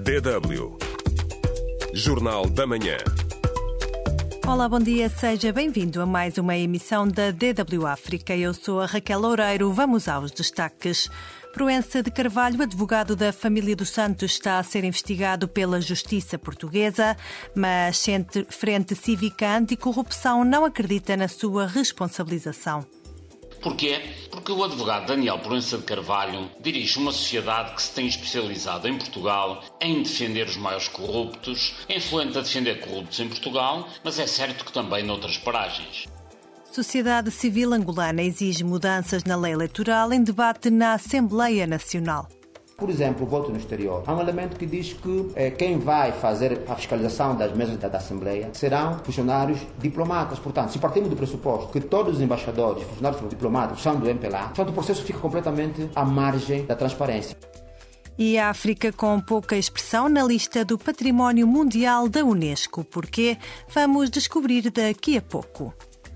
DW Jornal da Manhã. Olá, bom dia, seja bem-vindo a mais uma emissão da DW África. Eu sou a Raquel Loureiro, vamos aos destaques. Proença de Carvalho, advogado da família dos Santos, está a ser investigado pela Justiça Portuguesa, mas Frente Cívica Anticorrupção não acredita na sua responsabilização. Porquê? Porque o advogado Daniel Proença de Carvalho dirige uma sociedade que se tem especializado em Portugal em defender os maiores corruptos, é influente a defender corruptos em Portugal, mas é certo que também noutras paragens. Sociedade Civil Angolana exige mudanças na lei eleitoral em debate na Assembleia Nacional. Por exemplo, o voto no exterior. Há um elemento que diz que quem vai fazer a fiscalização das mesas da Assembleia serão funcionários diplomatas. Portanto, se partimos do pressuposto que todos os embaixadores, funcionários diplomatas são do MPLA, portanto, o processo fica completamente à margem da transparência. E a África com pouca expressão na lista do Património Mundial da Unesco. Porquê? Vamos descobrir daqui a pouco.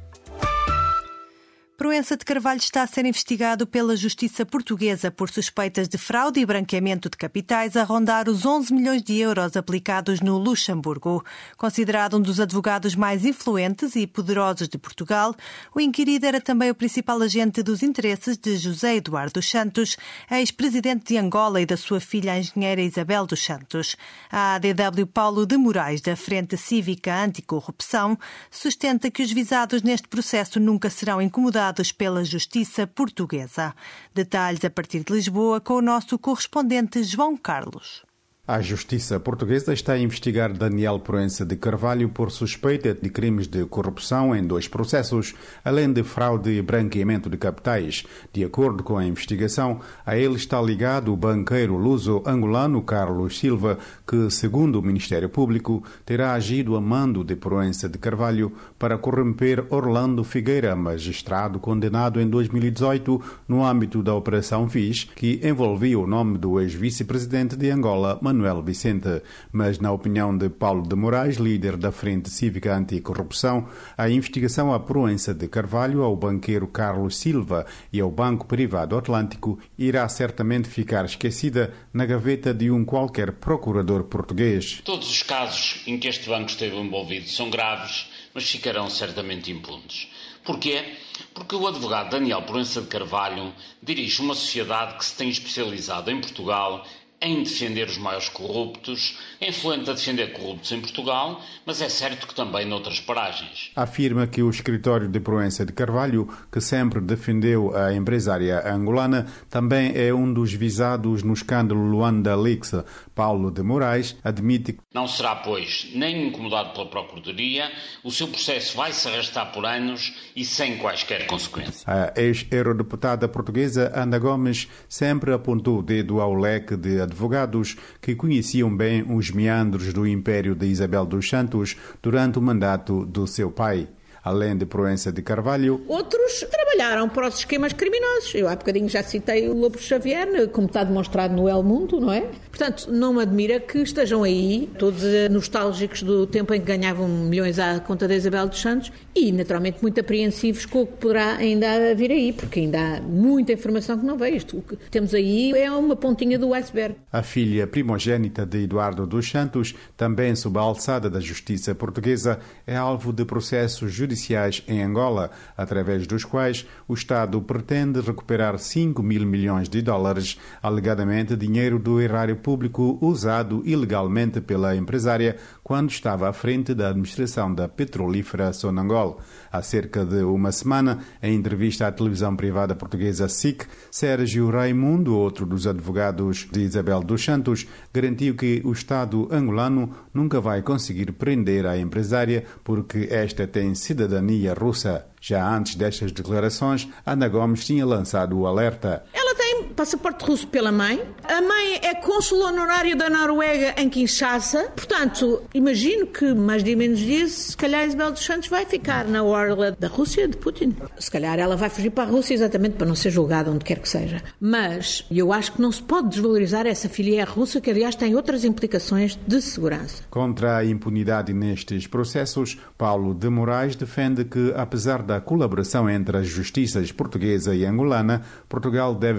Proença de Carvalho está a ser investigado pela Justiça Portuguesa por suspeitas de fraude e branqueamento de capitais a rondar os 11 milhões de euros aplicados no Luxemburgo. Considerado um dos advogados mais influentes e poderosos de Portugal, o inquirido era também o principal agente dos interesses de José Eduardo dos Santos, ex-presidente de Angola, e da sua filha, a engenheira Isabel dos Santos. A ADW Paulo de Moraes, da Frente Cívica Anticorrupção, sustenta que os visados neste processo nunca serão incomodados pela Justiça Portuguesa. Detalhes a partir de Lisboa com o nosso correspondente João Carlos. A Justiça Portuguesa está a investigar Daniel Proença de Carvalho por suspeita de crimes de corrupção em 2 processos, além de fraude e branqueamento de capitais. De acordo com a investigação, a ele está ligado o banqueiro luso-angolano Carlos Silva, que, segundo o Ministério Público, terá agido a mando de Proença de Carvalho para corromper Orlando Figueira, magistrado condenado em 2018 no âmbito da Operação FIS, que envolvia o nome do ex-vice-presidente de Angola, Manuel Vicente. Mas, na opinião de Paulo de Moraes, líder da Frente Cívica Anticorrupção, a investigação à Proença de Carvalho, ao banqueiro Carlos Silva e ao Banco Privado Atlântico irá certamente ficar esquecida na gaveta de um qualquer procurador português. Todos os casos em que este banco esteve envolvido são graves, mas ficarão certamente impunes. Porquê? Porque o advogado Daniel Proença de Carvalho dirige uma sociedade que se tem especializado em Portugal em defender os maiores corruptos, é influente a defender corruptos em Portugal, mas é certo que também noutras paragens. Afirma que o escritório de Proença de Carvalho, que sempre defendeu a empresária angolana, também é um dos visados no escândalo Luanda Leaks. Paulo de Moraes admite que não será, pois, nem incomodado pela Procuradoria, o seu processo vai se arrastar por anos e sem quaisquer consequências. A ex-eurodeputada portuguesa Ana Gomes sempre apontou o dedo ao leque de advogados que conheciam bem os meandros do império de Isabel dos Santos durante o mandato do seu pai. Além de Proença de Carvalho, outros trabalharam para os esquemas criminosos. Eu há bocadinho já citei o Lobo Xavier, como está demonstrado no El Mundo, não é? Portanto, não me admira que estejam aí, todos nostálgicos do tempo em que ganhavam milhões à conta da Isabel dos Santos e, naturalmente, muito apreensivos com o que poderá ainda vir aí, porque ainda há muita informação que não veio. Isto, o que temos aí é uma pontinha do iceberg. A filha primogênita de Eduardo dos Santos, também sob a alçada da Justiça Portuguesa, é alvo de processos judiciais em Angola, através dos quais o Estado pretende recuperar 5 mil milhões de dólares, alegadamente dinheiro do erário público usado ilegalmente pela empresária quando estava à frente da administração da petrolífera Sonangol. Há cerca de uma semana, em entrevista à televisão privada portuguesa SIC, Sérgio Raimundo, outro dos advogados de Isabel dos Santos, garantiu que o Estado angolano nunca vai conseguir prender a empresária porque esta tem cidadania russa. Já antes destas declarações, Ana Gomes tinha lançado o alerta. Ela tem passaporte russo pela mãe. A mãe é cônsul honorário da Noruega em Kinshasa. Portanto, imagino que mais de menos dias, se calhar Isabel dos Santos vai ficar na orla da Rússia de Putin. Se calhar ela vai fugir para a Rússia exatamente para não ser julgada onde quer que seja. Mas eu acho que não se pode desvalorizar essa filié russa, que aliás tem outras implicações de segurança. Contra a impunidade nestes processos, Paulo de Moraes defende que, apesar da colaboração entre as justiças portuguesa e angolana, Portugal deve fazer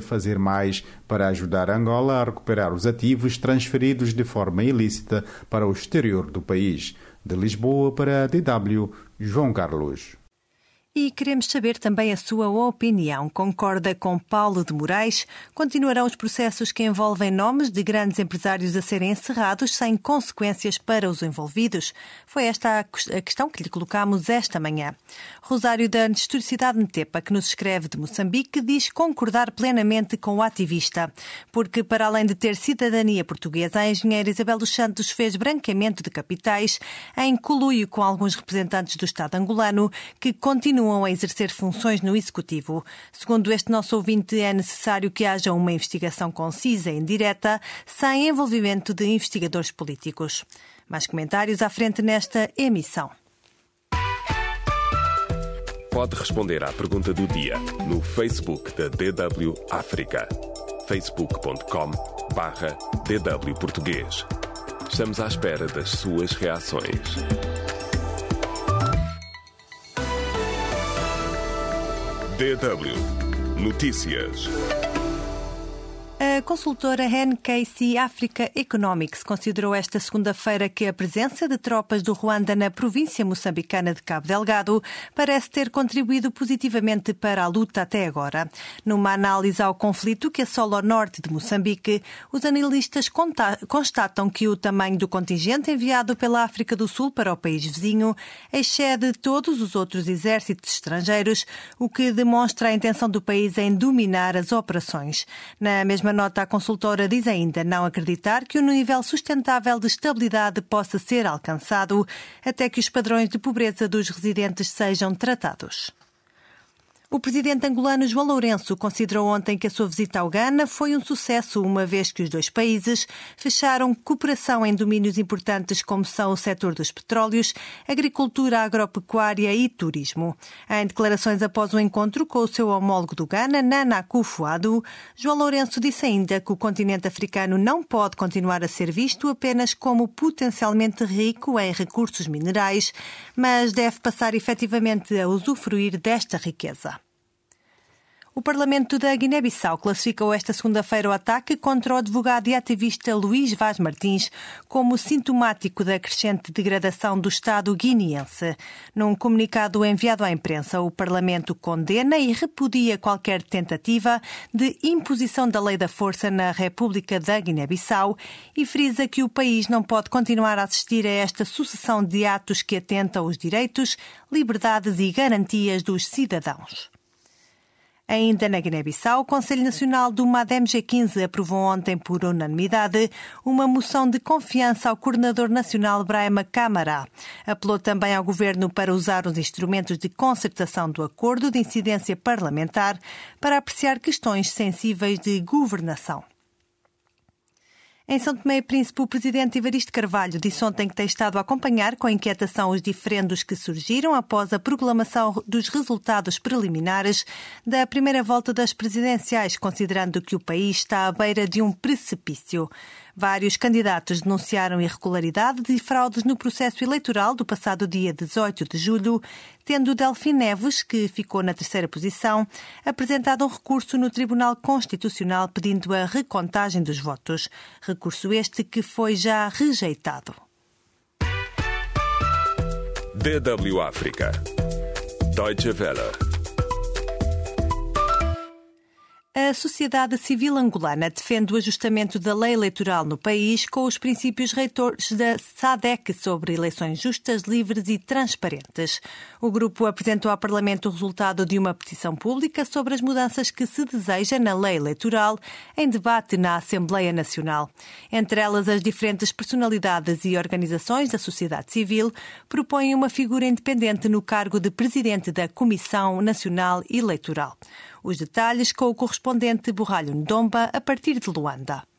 mais para ajudar Angola a recuperar os ativos transferidos de forma ilícita para o exterior do país. De Lisboa para a DW, João Carlos. E queremos saber também a sua opinião. Concorda com Paulo de Moraes? Continuarão os processos que envolvem nomes de grandes empresários a serem encerrados sem consequências para os envolvidos? Foi esta a questão que lhe colocamos esta manhã. Rosário da Historicidade Netepa, que nos escreve de Moçambique, diz concordar plenamente com o ativista, porque para além de ter cidadania portuguesa, a engenheira Isabel dos Santos fez branqueamento de capitais em coluio com alguns representantes do Estado angolano que continuam a exercer funções no Executivo. Segundo este nosso ouvinte, é necessário que haja uma investigação concisa e indireta, sem envolvimento de investigadores políticos. Mais comentários à frente nesta emissão. Pode responder à pergunta do dia no Facebook da DW África. facebook.com/DW Português. Estamos à espera das suas reações. DW Notícias. A consultora NKC Africa Economics considerou esta segunda-feira que a presença de tropas do Ruanda na província moçambicana de Cabo Delgado parece ter contribuído positivamente para a luta até agora. Numa análise ao conflito que assola o norte de Moçambique, os analistas constatam que o tamanho do contingente enviado pela África do Sul para o país vizinho excede todos os outros exércitos estrangeiros, o que demonstra a intenção do país em dominar as operações. Na mesma nota, a consultora diz ainda não acreditar que o nível sustentável de estabilidade possa ser alcançado até que os padrões de pobreza dos residentes sejam tratados. O presidente angolano João Lourenço considerou ontem que a sua visita ao Ghana foi um sucesso, uma vez que os dois países fecharam cooperação em domínios importantes como são o setor dos petróleos, agricultura, agropecuária e turismo. Em declarações após o encontro com o seu homólogo do Ghana, Nana Akufo-Addo, João Lourenço disse ainda que o continente africano não pode continuar a ser visto apenas como potencialmente rico em recursos minerais, mas deve passar efetivamente a usufruir desta riqueza. O Parlamento da Guiné-Bissau classificou esta segunda-feira o ataque contra o advogado e ativista Luís Vaz Martins como sintomático da crescente degradação do Estado guineense. Num comunicado enviado à imprensa, o Parlamento condena e repudia qualquer tentativa de imposição da lei da força na República da Guiné-Bissau e frisa que o país não pode continuar a assistir a esta sucessão de atos que atentam aos direitos, liberdades e garantias dos cidadãos. Ainda na Guiné-Bissau, o Conselho Nacional do MADEM G15 aprovou ontem por unanimidade uma moção de confiança ao coordenador nacional Brahima Camara. Apelou também ao governo para usar os instrumentos de concertação do acordo de incidência parlamentar para apreciar questões sensíveis de governação. Em São Tomé e Príncipe, o presidente Evaristo Carvalho disse ontem que tem estado a acompanhar com inquietação os diferendos que surgiram após a proclamação dos resultados preliminares da primeira volta das presidenciais, considerando que o país está à beira de um precipício. Vários candidatos denunciaram irregularidades e fraudes no processo eleitoral do passado dia 18 de julho, tendo Delfim Neves, que ficou na terceira posição, apresentado um recurso no Tribunal Constitucional pedindo a recontagem dos votos. Recurso este que foi já rejeitado. DW África. Deutsche Welle. A sociedade civil angolana defende o ajustamento da lei eleitoral no país com os princípios reitores da SADC sobre eleições justas, livres e transparentes. O grupo apresentou ao Parlamento o resultado de uma petição pública sobre as mudanças que se deseja na lei eleitoral em debate na Assembleia Nacional. Entre elas, as diferentes personalidades e organizações da sociedade civil propõem uma figura independente no cargo de presidente da Comissão Nacional Eleitoral. Os detalhes com o correspondente Borralho Ndomba, a partir de Luanda.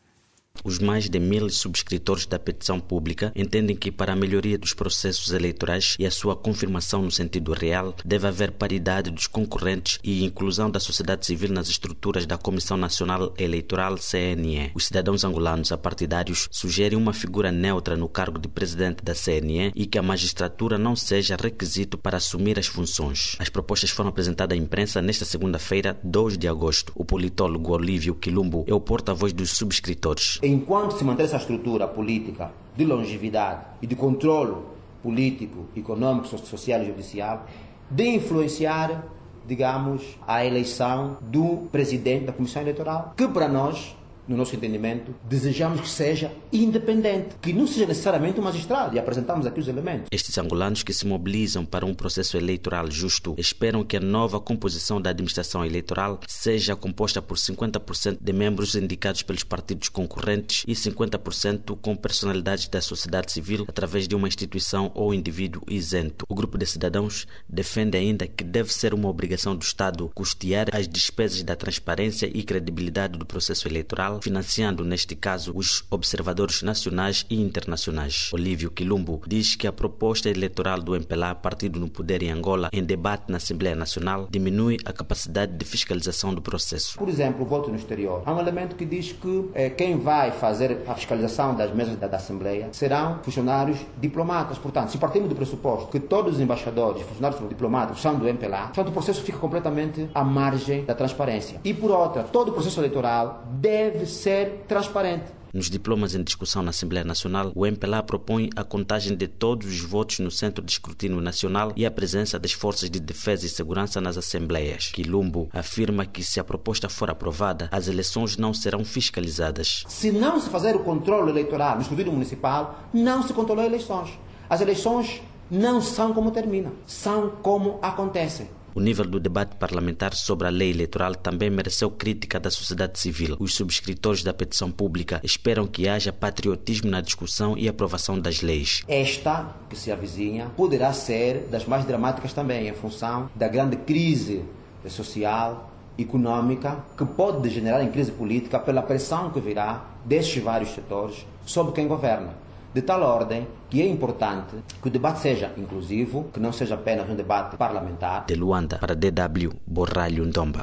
Os mais de 1.000 subscritores da petição pública entendem que, para a melhoria dos processos eleitorais e a sua confirmação no sentido real, deve haver paridade dos concorrentes e inclusão da sociedade civil nas estruturas da Comissão Nacional Eleitoral, CNE. Os cidadãos angolanos apartidários sugerem uma figura neutra no cargo de presidente da CNE e que a magistratura não seja requisito para assumir as funções. As propostas foram apresentadas à imprensa nesta segunda-feira, 2 de agosto. O politólogo Olívio Quilumbo é o porta-voz dos subscritores. Enquanto se manter essa estrutura política de longevidade e de controle político, econômico, social e judicial, de influenciar, digamos, a eleição do presidente da Comissão Eleitoral, que para nós, no nosso entendimento, desejamos que seja independente, que não seja necessariamente um magistrado, e apresentamos aqui os elementos. Estes angolanos que se mobilizam para um processo eleitoral justo esperam que a nova composição da administração eleitoral seja composta por 50% de membros indicados pelos partidos concorrentes e 50% com personalidades da sociedade civil através de uma instituição ou indivíduo isento. O grupo de cidadãos defende ainda que deve ser uma obrigação do Estado custear as despesas da transparência e credibilidade do processo eleitoral, financiando, neste caso, os observadores nacionais e internacionais. Olívio Quilumbo diz que a proposta eleitoral do MPLA, partido no poder em Angola, em debate na Assembleia Nacional, diminui a capacidade de fiscalização do processo. Por exemplo, o voto no exterior. Há um elemento que diz que quem vai fazer a fiscalização das mesas da Assembleia serão funcionários diplomatas. Portanto, se partimos do pressuposto que todos os embaixadores, funcionários diplomáticos são do MPLA, portanto, o processo fica completamente à margem da transparência. E, por outra, todo o processo eleitoral deve ser transparente. Nos diplomas em discussão na Assembleia Nacional, o MPLA propõe a contagem de todos os votos no Centro de Escrutínio Nacional e a presença das forças de defesa e segurança nas assembleias. Quilumbo afirma que, se a proposta for aprovada, as eleições não serão fiscalizadas. Se não se fazer o controle eleitoral no escrutínio municipal, não se controla as eleições. As eleições não são como terminam, são como acontecem. O nível do debate parlamentar sobre a lei eleitoral também mereceu crítica da sociedade civil. Os subscritores da petição pública esperam que haja patriotismo na discussão e aprovação das leis. Esta, que se avizinha, poderá ser das mais dramáticas também, em função da grande crise social, econômica, que pode degenerar em crise política pela pressão que virá destes vários setores sobre quem governa. De tal ordem que é importante que o debate seja inclusivo, que não seja apenas um debate parlamentar. De Luanda, para DW, Borralho Ndomba.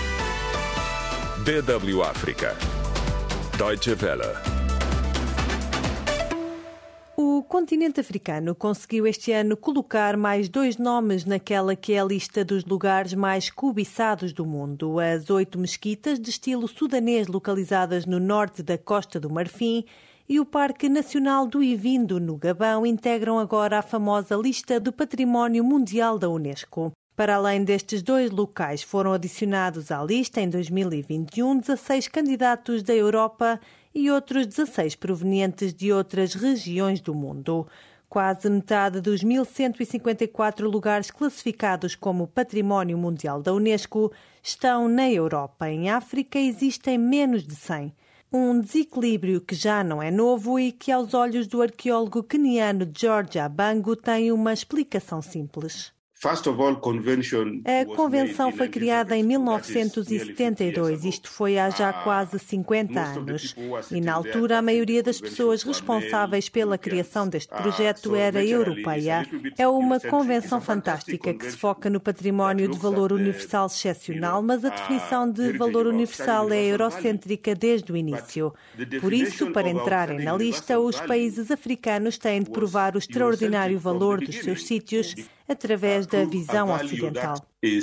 DW África. Deutsche Welle. O continente africano conseguiu este ano colocar mais 2 nomes naquela que é a lista dos lugares mais cobiçados do mundo. As 8 mesquitas de estilo sudanês localizadas no norte da Costa do Marfim e o Parque Nacional do Ivindo, no Gabão, integram agora a famosa lista do Património Mundial da Unesco. Para além destes 2 locais, foram adicionados à lista, em 2021, 16 candidatos da Europa e outros 16 provenientes de outras regiões do mundo. Quase metade dos 1.154 lugares classificados como Património Mundial da Unesco estão na Europa. Em África existem menos de 100. Um desequilíbrio que já não é novo e que, aos olhos do arqueólogo queniano George Abango, tem uma explicação simples. A Convenção foi criada em 1972, isto foi há já quase 50 anos. E, na altura, a maioria das pessoas responsáveis pela criação deste projeto era europeia. É uma convenção fantástica que se foca no património de valor universal excepcional, mas a definição de valor universal é eurocêntrica desde o início. Por isso, para entrarem na lista, os países africanos têm de provar o extraordinário valor dos seus sítios através da visão ocidental.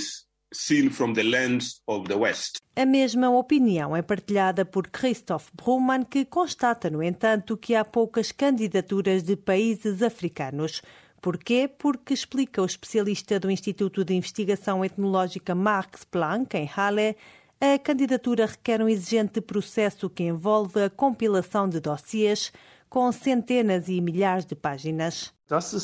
A mesma opinião é partilhada por Christophe Bruman, que constata, no entanto, que há poucas candidaturas de países africanos. Porquê? Porque, explica o especialista do Instituto de Investigação Etnológica Max Planck, em Halle, a candidatura requer um exigente processo que envolve a compilação de dossiês com centenas e milhares de páginas.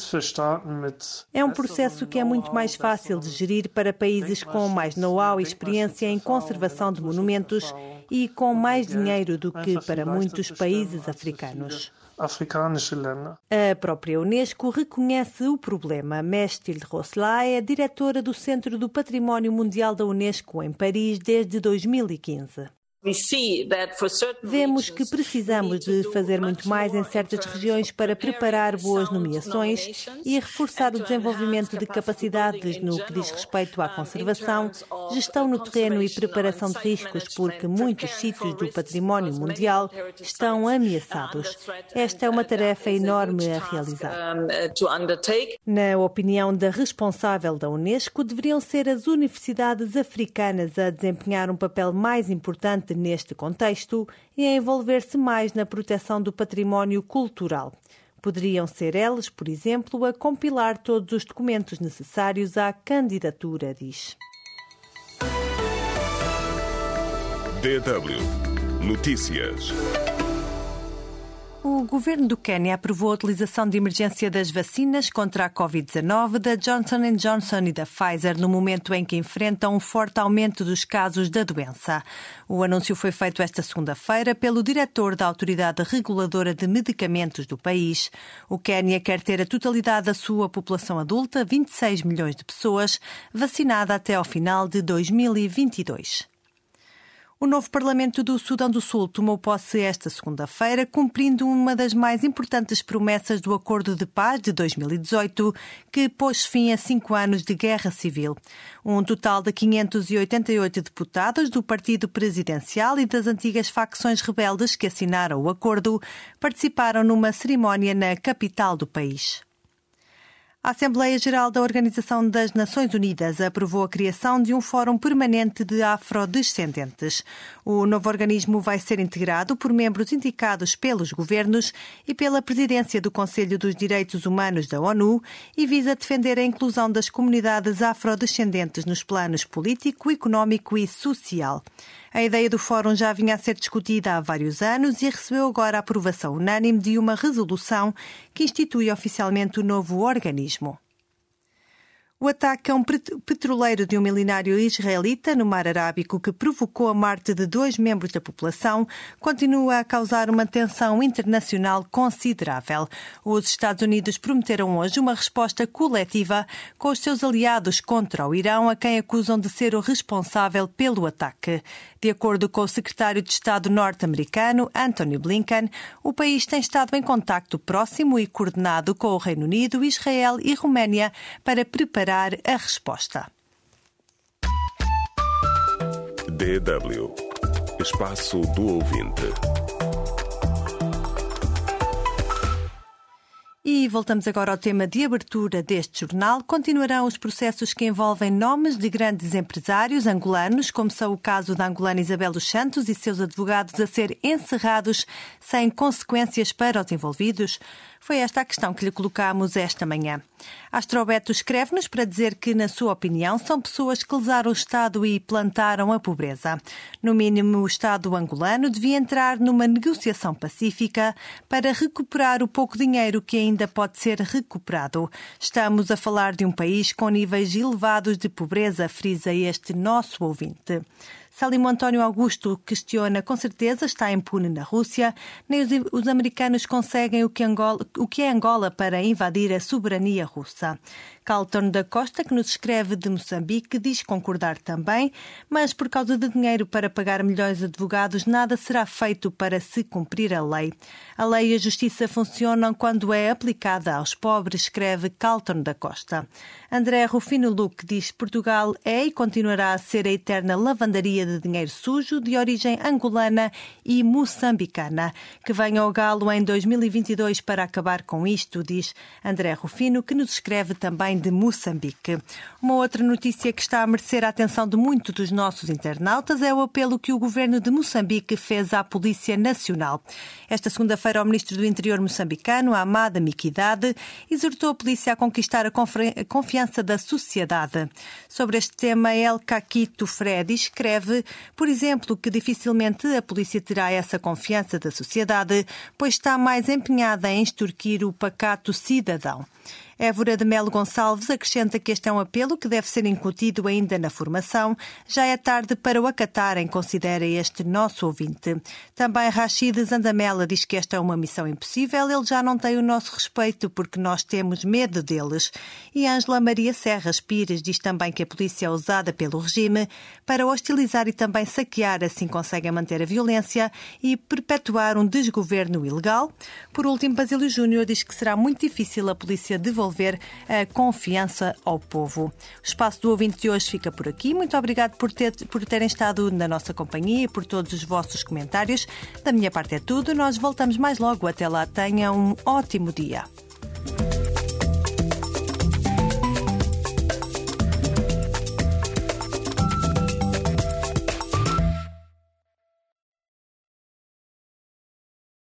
É um processo que é muito mais fácil de gerir para países com mais know-how e experiência em conservação de monumentos e com mais dinheiro do que para muitos países africanos. A própria Unesco reconhece o problema. Mestil Rosla é a diretora do Centro do Património Mundial da Unesco em Paris desde 2015. Vemos que precisamos de fazer muito mais em certas regiões para preparar boas nomeações e reforçar o desenvolvimento de capacidades no que diz respeito à conservação, gestão no terreno e preparação de riscos, porque muitos sítios do património mundial estão ameaçados. Esta é uma tarefa enorme a realizar. Na opinião da responsável da Unesco, deveriam ser as universidades africanas a desempenhar um papel mais importante neste contexto e a envolver-se mais na proteção do património cultural. Poderiam ser elas, por exemplo, a compilar todos os documentos necessários à candidatura, diz. DW Notícias. O governo do Quênia aprovou a utilização de emergência das vacinas contra a Covid-19 da Johnson & Johnson e da Pfizer no momento em que enfrentam um forte aumento dos casos da doença. O anúncio foi feito esta segunda-feira pelo diretor da Autoridade Reguladora de Medicamentos do país. O Quênia quer ter a totalidade da sua população adulta, 26 milhões de pessoas, vacinada até ao final de 2022. O novo Parlamento do Sudão do Sul tomou posse esta segunda-feira, cumprindo uma das mais importantes promessas do Acordo de Paz de 2018, que pôs fim a 5 anos de guerra civil. Um total de 588 deputados do Partido Presidencial e das antigas facções rebeldes que assinaram o acordo participaram numa cerimónia na capital do país. A Assembleia Geral da Organização das Nações Unidas aprovou a criação de um fórum permanente de afrodescendentes. O novo organismo vai ser integrado por membros indicados pelos governos e pela presidência do Conselho dos Direitos Humanos da ONU e visa defender a inclusão das comunidades afrodescendentes nos planos político, económico e social. A ideia do fórum já vinha a ser discutida há vários anos e recebeu agora a aprovação unânime de uma resolução que institui oficialmente o novo organismo. O ataque a um petroleiro de um milionário israelita no Mar Arábico que provocou a morte de 2 membros da população continua a causar uma tensão internacional considerável. Os Estados Unidos prometeram hoje uma resposta coletiva com os seus aliados contra o Irão, a quem acusam de ser o responsável pelo ataque. De acordo com o secretário de Estado norte-americano, Antony Blinken, o país tem estado em contacto próximo e coordenado com o Reino Unido, Israel e Roménia para preparar a resposta. DW Espaço do Ouvinte. E voltamos agora ao tema de abertura deste jornal. Continuarão os processos que envolvem nomes de grandes empresários angolanos, como são o caso da angolana Isabel dos Santos e seus advogados, a ser encerrados sem consequências para os envolvidos? Foi esta a questão que lhe colocámos esta manhã. Astrobeto escreve-nos para dizer que, na sua opinião, são pessoas que lesaram o Estado e plantaram a pobreza. No mínimo, o Estado angolano devia entrar numa negociação pacífica para recuperar o pouco dinheiro que ainda pode ser recuperado. Estamos a falar de um país com níveis elevados de pobreza, frisa este nosso ouvinte. Salimo António Augusto questiona, com certeza está impune na Rússia, nem os americanos conseguem o que é Angola para invadir a soberania russa. Carlton da Costa, que nos escreve de Moçambique, diz concordar também, mas por causa de dinheiro para pagar milhões de advogados, nada será feito para se cumprir a lei. A lei e a justiça funcionam quando é aplicada aos pobres, escreve Carlton da Costa. André Rufino Luque diz que Portugal é e continuará a ser a eterna lavandaria de dinheiro sujo de origem angolana e moçambicana. Que venha ao galo em 2022 para acabar com isto, diz André Rufino, que nos escreve também de Moçambique. Uma outra notícia que está a merecer a atenção de muitos dos nossos internautas é o apelo que o governo de Moçambique fez à Polícia Nacional. Esta segunda-feira, o ministro do Interior moçambicano, Amada Miquidade, exortou a polícia a conquistar a confiança da sociedade. Sobre este tema, El Caquito Freddy escreve, por exemplo, que dificilmente a polícia terá essa confiança da sociedade, pois está mais empenhada em extorquir o pacato cidadão. Évora de Melo Gonçalves acrescenta que este é um apelo que deve ser incutido ainda na formação. Já é tarde para o acatarem, considera este nosso ouvinte. Também Rachid Zandamela diz que esta é uma missão impossível, ele já não tem o nosso respeito porque nós temos medo deles. E Ângela Maria Serras Pires diz também que a polícia é usada pelo regime para hostilizar e também saquear, assim conseguem manter a violência e perpetuar um desgoverno ilegal. Por último, Basílio Júnior diz que será muito difícil a polícia devolver a confiança ao povo. O espaço do ouvinte de hoje fica por aqui. Muito obrigado por terem estado na nossa companhia e por todos os vossos comentários. Da minha parte é tudo. Nós voltamos mais logo. Até lá, tenham um ótimo dia.